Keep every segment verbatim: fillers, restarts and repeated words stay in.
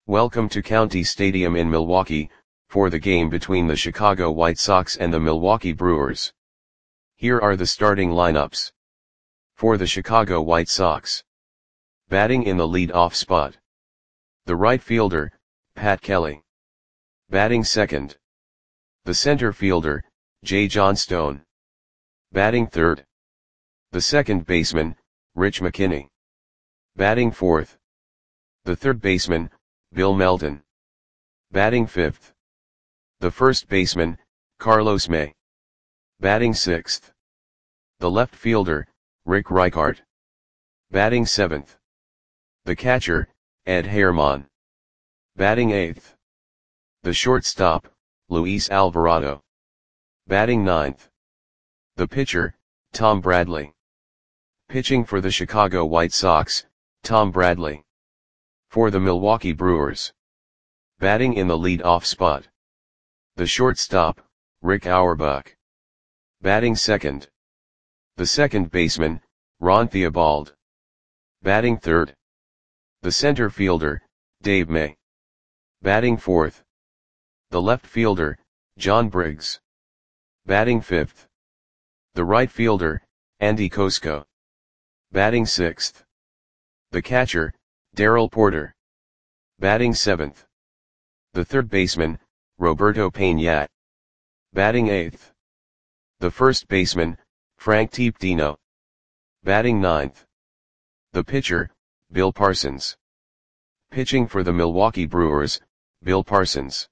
Welcome to County Stadium in Milwaukee, for the game between the Chicago White Sox and the Milwaukee Brewers. Here are the starting lineups. For the Chicago White Sox. Batting in the lead-off spot. The right fielder, Pat Kelly. Batting second. The center fielder, Jay Johnstone. Batting third. The second baseman, Rich McKinney. Batting fourth. The third baseman, Bill Melton. Batting fifth. The first baseman, Carlos May. Batting sixth. The left fielder, Rick Reichart. Batting seventh. The catcher, Ed Herman. Batting eighth. The shortstop, Luis Alvarado. Batting ninth. The pitcher, Tom Bradley. Pitching for the Chicago White Sox, Tom Bradley. For the Milwaukee Brewers. Batting in the lead-off spot. The shortstop, Rick Auerbach. Batting second. The second baseman, Ron Theobald. Batting third. The center fielder, Dave May. Batting fourth. The left fielder, John Briggs. Batting fifth. The right fielder, Andy Kosko. Batting sixth. The catcher, Darrell Porter. Batting seventh. The third baseman, Roberto Peñat. Batting eighth. The first baseman, Frank Tepedino. Batting ninth. The pitcher, Bill Parsons. Pitching for the Milwaukee Brewers, Bill Parsons.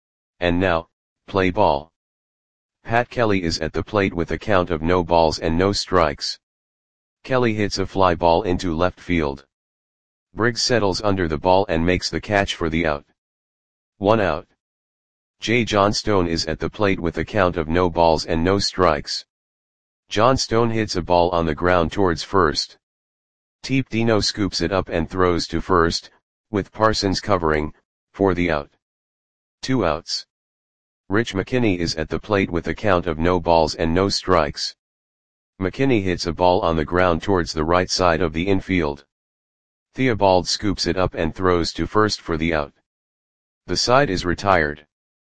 And now, play ball. Pat Kelly is at the plate with a count of no balls and no strikes. Kelly hits a fly ball into left field. Briggs settles under the ball and makes the catch for the out. One out. Jay Johnstone is at the plate with a count of no balls and no strikes. Johnstone hits a ball on the ground towards first. Tepedino scoops it up and throws to first, with Parsons covering, for the out. Two outs. Rich McKinney is at the plate with a count of no balls and no strikes. McKinney hits a ball on the ground towards the right side of the infield. Theobald scoops it up and throws to first for the out. The side is retired.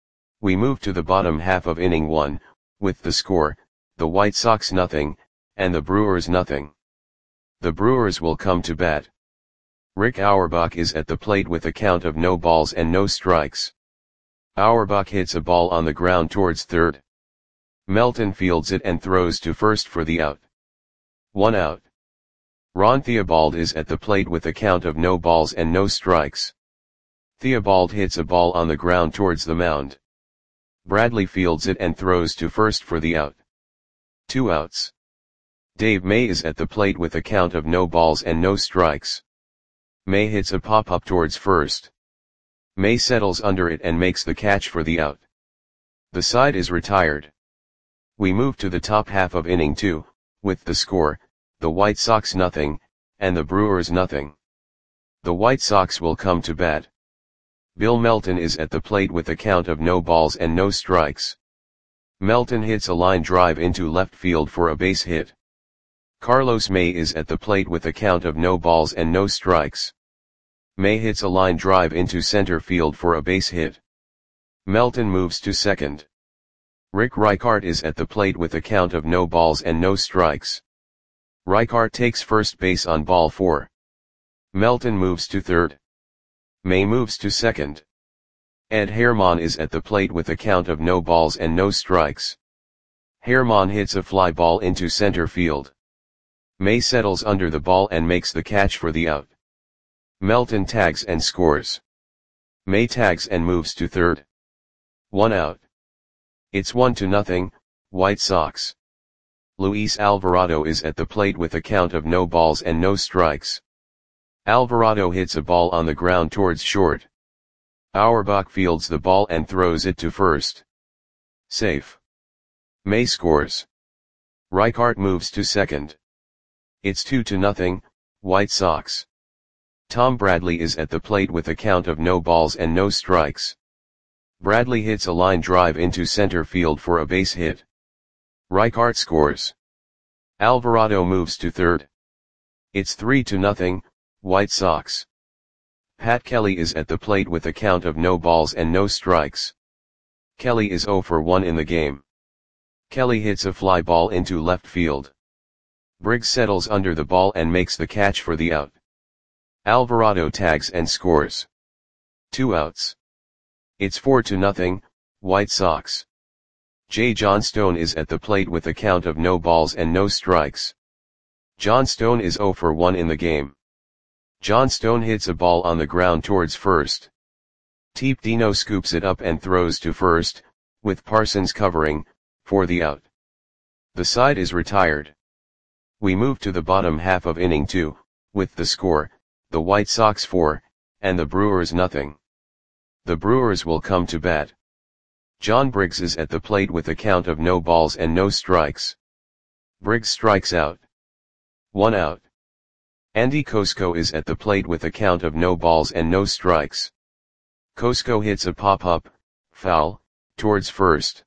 We move to the bottom half of inning one, with the score, the White Sox nothing, and the Brewers nothing. The Brewers will come to bat. Rick Auerbach is at the plate with a count of no balls and no strikes. Auerbach hits a ball on the ground towards third. Melton fields it and throws to first for the out. One out. Ron Theobald is at the plate with a count of no balls and no strikes. Theobald hits a ball on the ground towards the mound. Bradley fields it and throws to first for the out. Two outs. Dave May is at the plate with a count of no balls and no strikes. May hits a pop-up towards first. May settles under it and makes the catch for the out. The side is retired. We move to the top half of inning two, with the score, the White Sox nothing, and the Brewers nothing. The White Sox will come to bat. Bill Melton is at the plate with a count of no balls and no strikes. Melton hits a line drive into left field for a base hit. Carlos May is at the plate with a count of no balls and no strikes. May hits a line drive into center field for a base hit. Melton moves to second. Rick Reichart is at the plate with a count of no balls and no strikes. Reichart takes first base on ball four. Melton moves to third. May moves to second. Ed Herman is at the plate with a count of no balls and no strikes. Herman hits a fly ball into center field. May settles under the ball and makes the catch for the out. Melton tags and scores. May tags and moves to third. One out. It's one to nothing, White Sox. Luis Alvarado is at the plate with a count of no balls and no strikes. Alvarado hits a ball on the ground towards short. Auerbach fields the ball and throws it to first. Safe. May scores. Reichart moves to second. It's two to nothing, White Sox. Tom Bradley is at the plate with a count of no balls and no strikes. Bradley hits a line drive into center field for a base hit. Reichart scores. Alvarado moves to third. It's three to nothing, White Sox. Pat Kelly is at the plate with a count of no balls and no strikes. Kelly is zero for one in the game. Kelly hits a fly ball into left field. Briggs settles under the ball and makes the catch for the out. Alvarado tags and scores. Two outs. It's four to nothing, White Sox. J. Johnstone is at the plate with a count of no balls and no strikes. Johnstone is zero for one in the game. Johnstone hits a ball on the ground towards first. Teep Dino scoops it up and throws to first, with Parsons covering, for the out. The side is retired. We move to the bottom half of inning two, with the score, the White Sox four, and the Brewers nothing. The Brewers will come to bat. John Briggs is at the plate with a count of no balls and no strikes. Briggs strikes out. One out. Andy Cosco is at the plate with a count of no balls and no strikes. Cosco hits a pop-up, foul, towards first.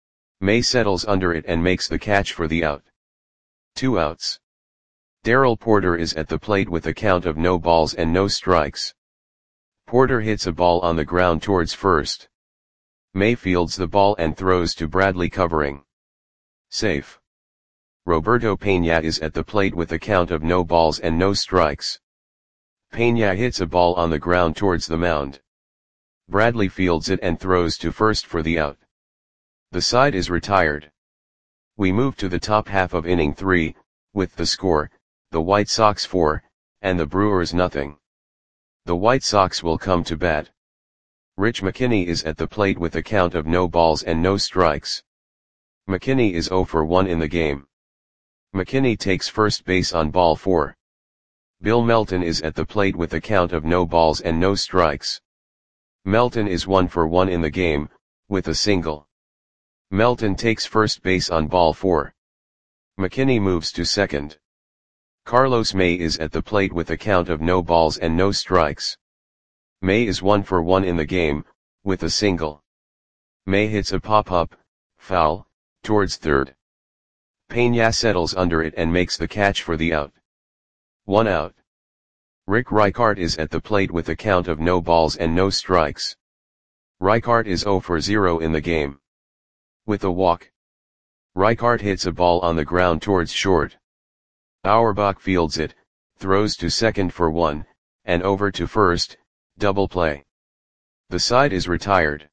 May settles under it and makes the catch for the out. Two outs. Darrell Porter is at the plate with a count of no balls and no strikes. Porter hits a ball on the ground towards first. May fields the ball and throws to Bradley covering. Safe. Roberto Peña is at the plate with a count of no balls and no strikes. Peña hits a ball on the ground towards the mound. Bradley fields it and throws to first for the out. The side is retired. We move to the top half of inning three, with the score, the White Sox four, and the Brewers nothing. The White Sox will come to bat. Rich McKinney is at the plate with a count of no balls and no strikes. McKinney is zero for one in the game. McKinney takes first base on ball four. Bill Melton is at the plate with a count of no balls and no strikes. Melton is one for one in the game, with a single. Melton takes first base on ball four. McKinney moves to second. Carlos May is at the plate with a count of no balls and no strikes. May is one for one in the game, with a single. May hits a pop-up, foul, towards third. Peña settles under it and makes the catch for the out. One out. Rick Reichart is at the plate with a count of no balls and no strikes. Reichart is zero for zero in the game. With a walk. Reichart hits a ball on the ground towards short. Auerbach fields it, throws to second for one, and over to first, double play. The side is retired.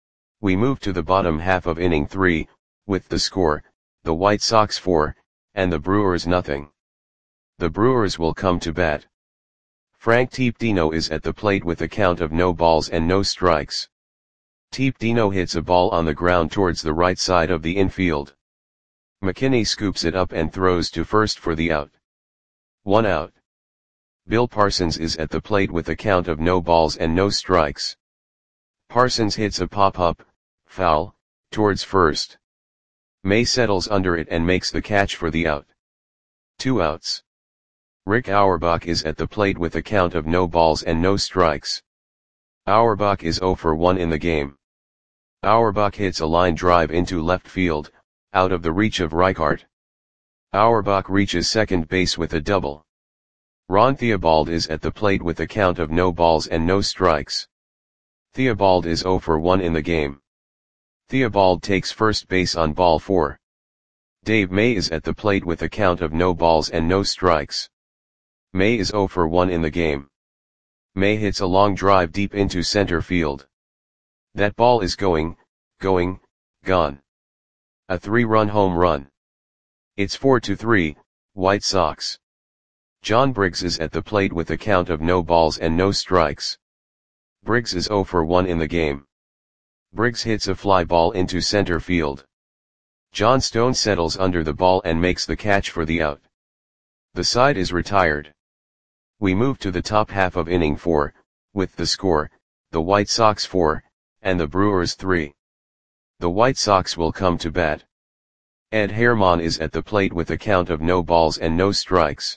We move to the bottom half of inning three, with the score, the White Sox four, and the Brewers nothing. The Brewers will come to bat. Frank Teep Dino is at the plate with a count of no balls and no strikes. Teep Dino hits a ball on the ground towards the right side of the infield. McKinney scoops it up and throws to first for the out. One out. Bill Parsons is at the plate with a count of no balls and no strikes. Parsons hits a pop-up, foul, towards first. May settles under it and makes the catch for the out. Two outs. Rick Auerbach is at the plate with a count of no balls and no strikes. Auerbach is zero for one in the game. Auerbach hits a line drive into left field, out of the reach of Reichart. Auerbach reaches second base with a double. Ron Theobald is at the plate with a count of no balls and no strikes. Theobald is zero for one in the game. Theobald takes first base on ball four. Dave May is at the plate with a count of no balls and no strikes. May is zero for one in the game. May hits a long drive deep into center field. That ball is going, going, gone. A three-run home run. It's four to three, White Sox. John Briggs is at the plate with a count of no balls and no strikes. Briggs is zero for one in the game. Briggs hits a fly ball into center field. Johnstone settles under the ball and makes the catch for the out. The side is retired. We move to the top half of inning four, with the score, the White Sox four, and the Brewers three. The White Sox will come to bat. Ed Herman is at the plate with a count of no balls and no strikes.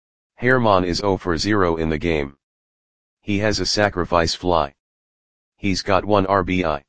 Herman is zero for zero in the game. He has a sacrifice fly. He's got one R B I.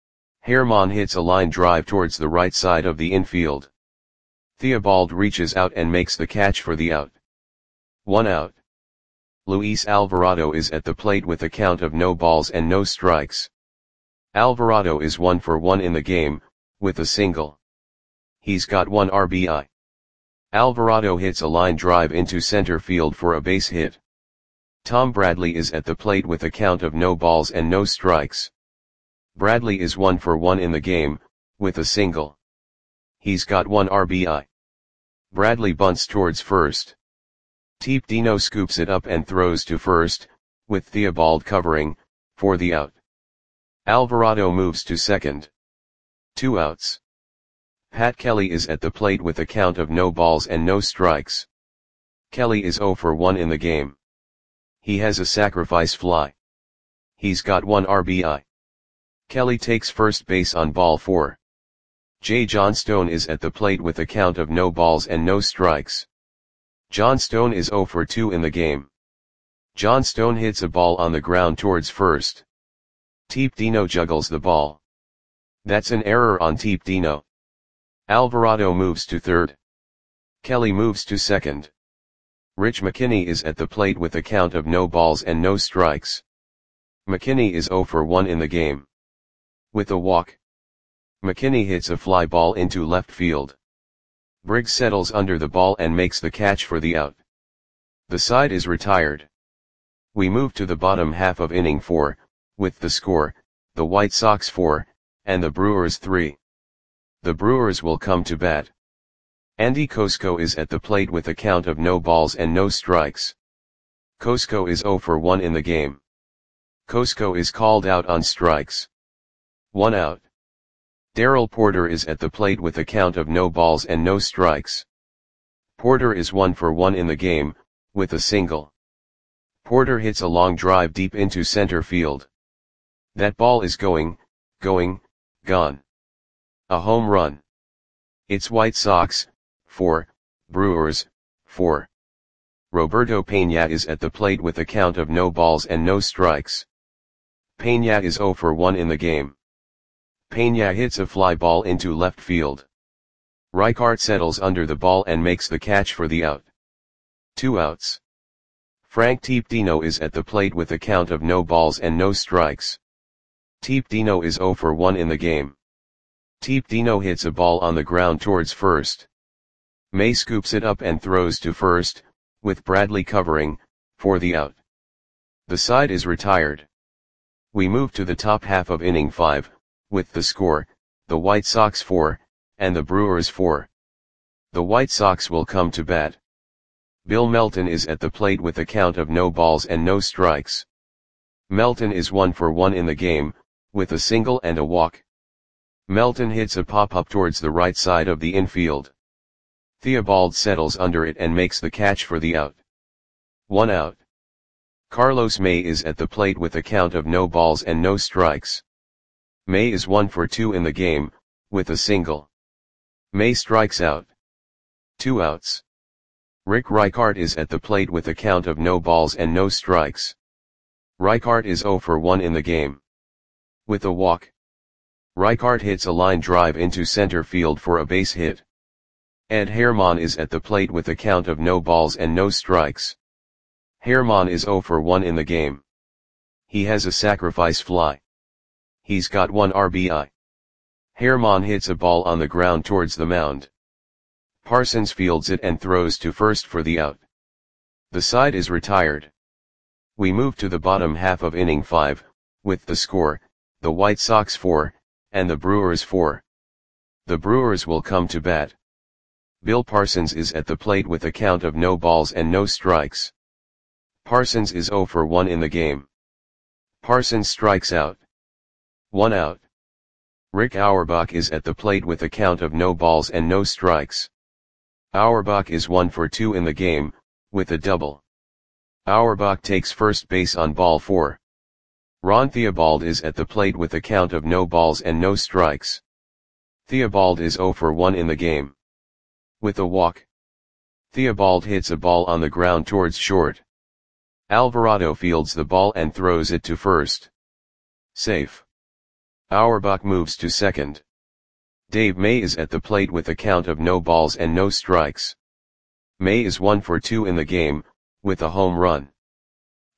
Herman hits a line drive towards the right side of the infield. Theobald reaches out and makes the catch for the out. One out. Luis Alvarado is at the plate with a count of no balls and no strikes. Alvarado is one for one in the game, with a single. He's got one R B I. Alvarado hits a line drive into center field for a base hit. Tom Bradley is at the plate with a count of no balls and no strikes. Bradley is one for one in the game, with a single. He's got one R B I. Bradley bunts towards first. Teep Dino scoops it up and throws to first, with Theobald covering, for the out. Alvarado moves to second. Two outs. Pat Kelly is at the plate with a count of no balls and no strikes. Kelly is zero for one in the game. He has a sacrifice fly. He's got one R B I. Kelly takes first base on ball four. Jay Johnstone is at the plate with a count of no balls and no strikes. Johnstone is zero for two in the game. Johnstone hits a ball on the ground towards first. Teep Dino juggles the ball. That's an error on Teep Dino. Alvarado moves to third. Kelly moves to second. Rich McKinney is at the plate with a count of no balls and no strikes. McKinney is zero for one in the game. With a walk. McKinney hits a fly ball into left field. Briggs settles under the ball and makes the catch for the out. The side is retired. We move to the bottom half of inning four, with the score, the White Sox four, and the Brewers three. The Brewers will come to bat. Andy Cosco is at the plate with a count of no balls and no strikes. Cosco is zero for one in the game. Cosco is called out on strikes. One out. Darrell Porter is at the plate with a count of no balls and no strikes. Porter is one for one in the game, with a single. Porter hits a long drive deep into center field. That ball is going, going, gone. A home run. It's White Sox, four, Brewers, four. Roberto Peña is at the plate with a count of no balls and no strikes. Peña is zero for one in the game. Peña hits a fly ball into left field. Reichart settles under the ball and makes the catch for the out. Two outs. Frank Teep Dino is at the plate with a count of no balls and no strikes. Teep Dino is zero for one in the game. Teep Dino hits a ball on the ground towards first. May scoops it up and throws to first, with Bradley covering, for the out. The side is retired. We move to the top half of inning five, with the score, the White Sox four, and the Brewers four. The White Sox will come to bat. Bill Melton is at the plate with a count of no balls and no strikes. Melton is one for one in the game, with a single and a walk. Melton hits a pop-up towards the right side of the infield. Theobald settles under it and makes the catch for the out. One out. Carlos May is at the plate with a count of no balls and no strikes. May is one for two in the game, with a single. May strikes out. Two outs. Rick Reichart is at the plate with a count of no balls and no strikes. Reichart is zero for one in the game. With a walk. Reichart hits a line drive into center field for a base hit. Ed Herman is at the plate with a count of no balls and no strikes. Herman is zero for one in the game. He has a sacrifice fly. He's got one R B I. Herman hits a ball on the ground towards the mound. Parsons fields it and throws to first for the out. The side is retired. We move to the bottom half of inning five, with the score, the White Sox four, and the Brewers four. The Brewers will come to bat. Bill Parsons is at the plate with a count of no balls and no strikes. Parsons is zero for one in the game. Parsons strikes out. One out. Rick Auerbach is at the plate with a count of no balls and no strikes. Auerbach is one for two in the game, with a double. Auerbach takes first base on ball four. Ron Theobald is at the plate with a count of no balls and no strikes. Theobald is zero for one in the game. With a walk. Theobald hits a ball on the ground towards short. Alvarado fields the ball and throws it to first. Safe. Auerbach moves to second. Dave May is at the plate with a count of no balls and no strikes. May is one for two in the game, with a home run.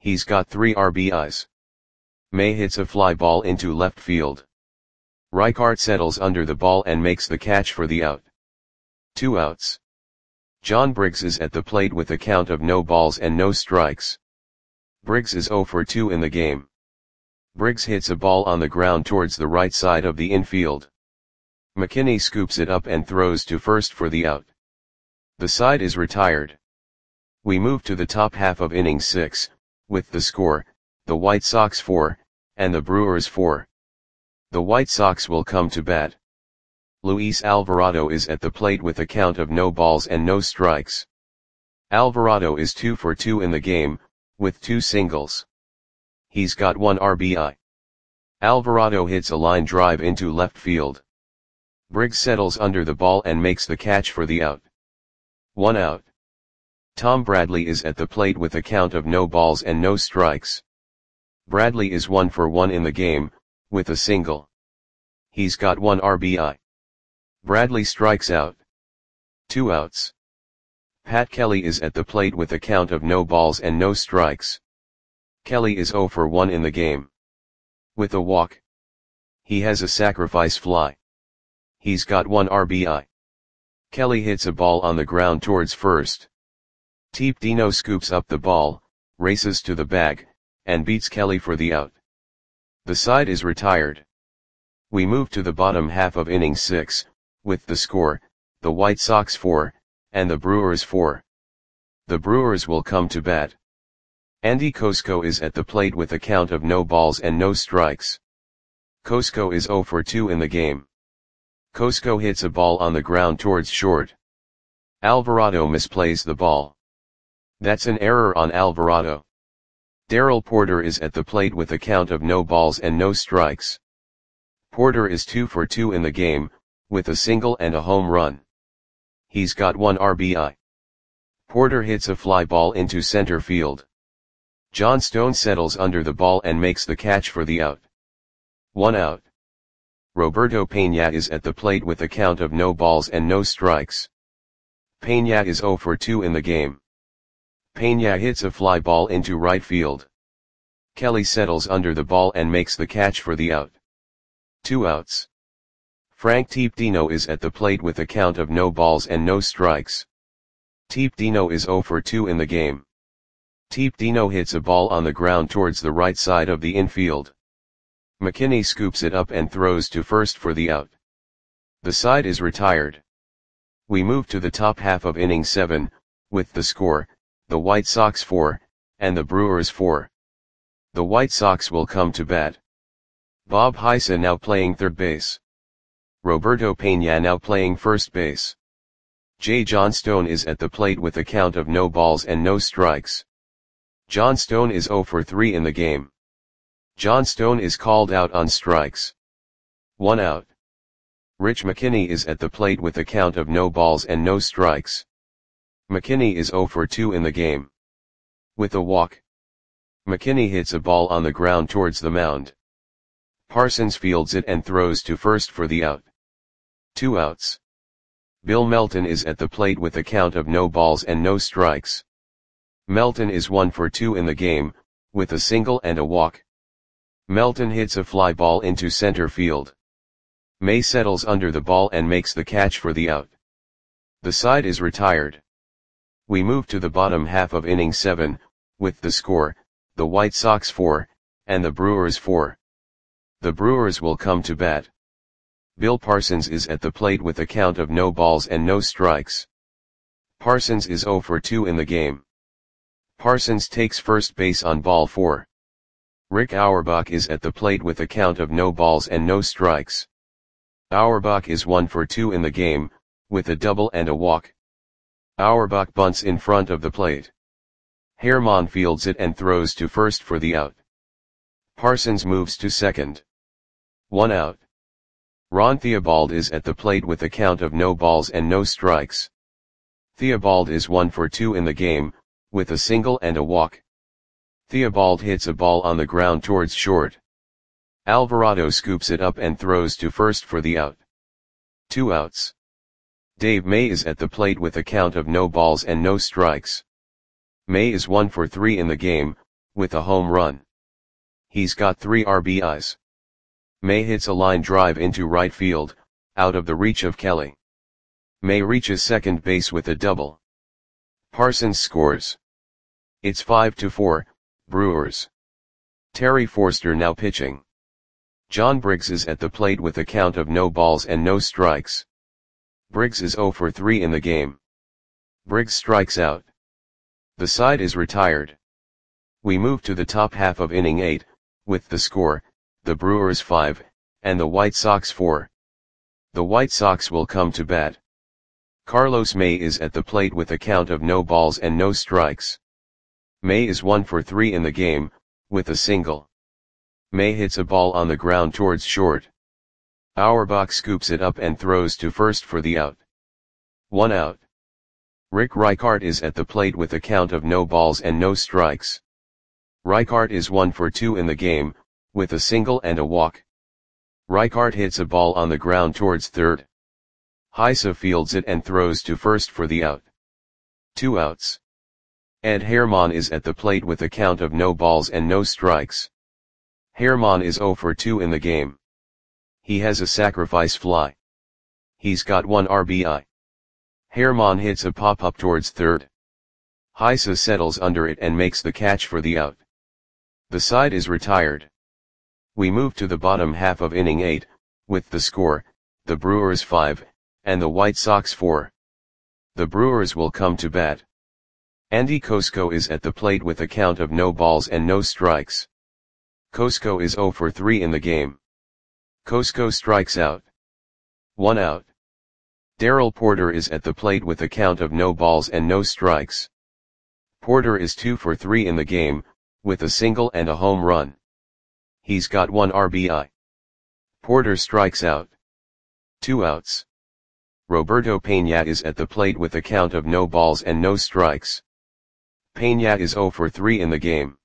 He's got three R B Is. May hits a fly ball into left field. Reichart settles under the ball and makes the catch for the out. Two outs. John Briggs is at the plate with a count of no balls and no strikes. Briggs is zero for two in the game. Briggs hits a ball on the ground towards the right side of the infield. McKinney scoops it up and throws to first for the out. The side is retired. We move to the top half of inning six, with the score, the White Sox four, and the Brewers four. The White Sox will come to bat. Luis Alvarado is at the plate with a count of no balls and no strikes. Alvarado is two for two in the game, with two singles. He's got one R B I. Alvarado hits a line drive into left field. Briggs settles under the ball and makes the catch for the out. One out. Tom Bradley is at the plate with a count of no balls and no strikes. Bradley is one for one in the game, with a single. He's got one R B I. Bradley strikes out. Two outs. Pat Kelly is at the plate with a count of no balls and no strikes. Kelly is zero for one in the game. With a walk. He has a sacrifice fly. He's got one R B I. Kelly hits a ball on the ground towards first. Teep Dino scoops up the ball, races to the bag, and beats Kelly for the out. The side is retired. We move to the bottom half of inning six, with the score, the White Sox four, and the Brewers four. The Brewers will come to bat. Andy Kosko is at the plate with a count of no balls and no strikes. Kosko is zero for two in the game. Kosko hits a ball on the ground towards short. Alvarado misplays the ball. That's an error on Alvarado. Darrell Porter is at the plate with a count of no balls and no strikes. Porter is two for two in the game, with a single and a home run. He's got one R B I. Porter hits a fly ball into center field. John Stone settles under the ball and makes the catch for the out. One out. Roberto Peña is at the plate with a count of no balls and no strikes. Peña is zero for two in the game. Peña hits a fly ball into right field. Kelly settles under the ball and makes the catch for the out. Two outs. Frank Teep Dino is at the plate with a count of no balls and no strikes. Teep Dino is zero for two in the game. Teep Dino hits a ball on the ground towards the right side of the infield. McKinney scoops it up and throws to first for the out. The side is retired. We move to the top half of inning seven, with the score, the White Sox four, and the Brewers four. The White Sox will come to bat. Bob Heisa now playing third base. Roberto Peña now playing first base. J. John Stone is at the plate with a count of no balls and no strikes. John Stone is zero for three in the game. John Stone is called out on strikes. One out. Rich McKinney is at the plate with a count of no balls and no strikes. McKinney is zero for two in the game. With a walk. McKinney hits a ball on the ground towards the mound. Parsons fields it and throws to first for the out. Two outs. Bill Melton is at the plate with a count of no balls and no strikes. Melton is one for two in the game, with a single and a walk. Melton hits a fly ball into center field. May settles under the ball and makes the catch for the out. The side is retired. We move to the bottom half of inning seven, with the score, the White Sox four, and the Brewers four. The Brewers will come to bat. Bill Parsons is at the plate with a count of no balls and no strikes. Parsons is zero for two in the game. Parsons takes first base on ball four. Rick Auerbach is at the plate with a count of no balls and no strikes. Auerbach is one for two in the game, with a double and a walk. Auerbach bunts in front of the plate. Herman fields it and throws to first for the out. Parsons moves to second. One out. Ron Theobald is at the plate with a count of no balls and no strikes. Theobald is one for two in the game, with a single and a walk. Theobald hits a ball on the ground towards short. Alvarado scoops it up and throws to first for the out. Two outs. Dave May is at the plate with a count of no balls and no strikes. May is one for three in the game, with a home run. He's got three R B Is. May hits a line drive into right field, out of the reach of Kelly. May reaches second base with a double. Parsons scores. It's five to four, Brewers. Terry Forster now pitching. John Briggs is at the plate with a count of no balls and no strikes. Briggs is zero for three in the game. Briggs strikes out. The side is retired. We move to the top half of inning eight, with the score, the Brewers five, and the White Sox four. The White Sox will come to bat. Carlos May is at the plate with a count of no balls and no strikes. May is one for three in the game, with a single. May hits a ball on the ground towards short. Auerbach scoops it up and throws to first for the out. One out. Rick Reichart is at the plate with a count of no balls and no strikes. Reichart is one for two in the game, with a single and a walk. Reichart hits a ball on the ground towards third. Heise fields it and throws to first for the out. Two outs. Ed Herman is at the plate with a count of no balls and no strikes. Herman is zero for two in the game. He has a sacrifice fly. He's got one R B I. Herman hits a pop-up towards third. Heise settles under it and makes the catch for the out. The side is retired. We move to the bottom half of inning eight, with the score, the Brewers five, and the White Sox four. The Brewers will come to bat. Andy Kosko is at the plate with a count of no balls and no strikes. Kosko is zero for three in the game. Kosko strikes out. One out. Darrell Porter is at the plate with a count of no balls and no strikes. Porter is two for three in the game, with a single and a home run. He's got one R B I. Porter strikes out. Two outs. Roberto Peña is at the plate with a count of no balls and no strikes. Peña is zero for three in the game.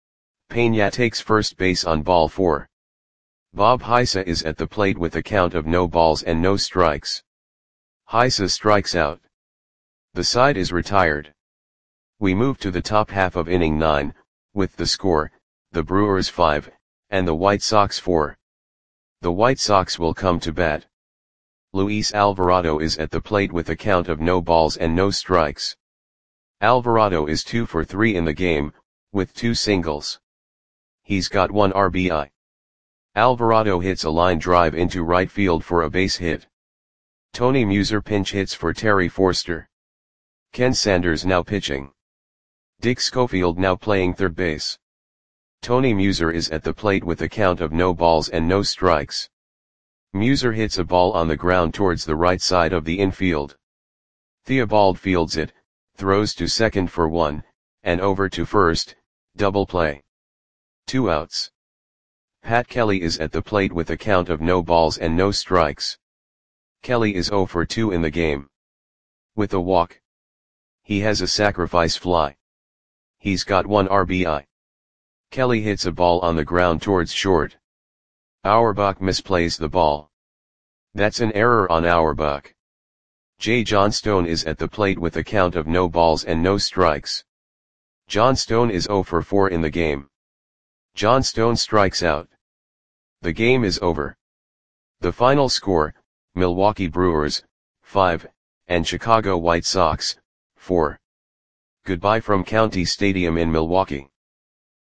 Peña takes first base on ball four. Bob Heise is at the plate with a count of no balls and no strikes. Heise strikes out. The side is retired. We move to the top half of inning nine, with the score, the Brewers five, and the White Sox four. The White Sox will come to bat. Luis Alvarado is at the plate with a count of no balls and no strikes. Alvarado is two for three in the game, with two singles. He's got one R B I. Alvarado hits a line drive into right field for a base hit. Tony Muser pinch hits for Terry Forster. Ken Sanders now pitching. Dick Schofield now playing third base. Tony Muser is at the plate with a count of no balls and no strikes. Muser hits a ball on the ground towards the right side of the infield. Theobald fields it, throws to second for one, and over to first, double play. Two outs. Pat Kelly is at the plate with a count of no balls and no strikes. Kelly is zero for two in the game. With a walk. He has a sacrifice fly. He's got one R B I. Kelly hits a ball on the ground towards short. Auerbach misplays the ball. That's an error on Auerbach. J. Johnstone is at the plate with a count of no balls and no strikes. Johnstone is zero for four in the game. Johnstone strikes out. The game is over. The final score, Milwaukee Brewers, five, and Chicago White Sox, four. Goodbye from County Stadium in Milwaukee.